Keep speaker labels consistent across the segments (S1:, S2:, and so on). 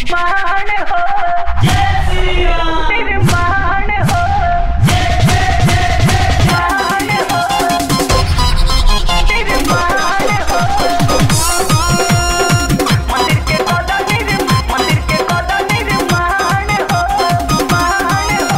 S1: निर्माण हो, निर्माण हो, निर्माण हो, निर्माण हो। मंदिर के कदा निर्माण हो, निर्माण हो।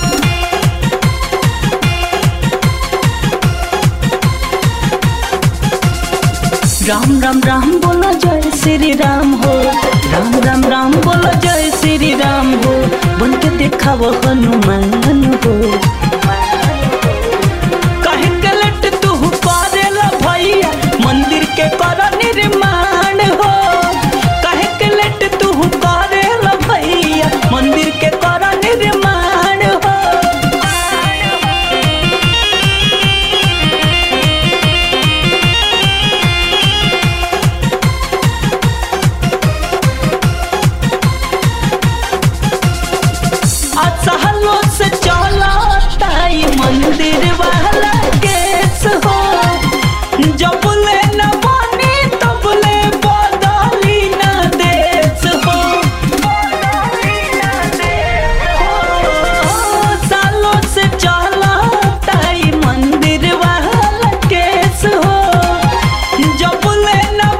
S1: राम राम राम बोलो जय श्री राम हो, राम राम राम बोलो जय श्री राम हो, बन के देखा वो हनुमान हो। कहे के लट तू करेला भैया मंदिर के कर निर्माण हो, कहे के लट तू करेला भैया मंदिर के कर निर्माण हो। असहलों से चला ताई मंदिर वाला केस हो, जब ले न बनी तब ले बदली न देश हो, सालों से चला ताई मंदिर वाला केस हो, जब ले न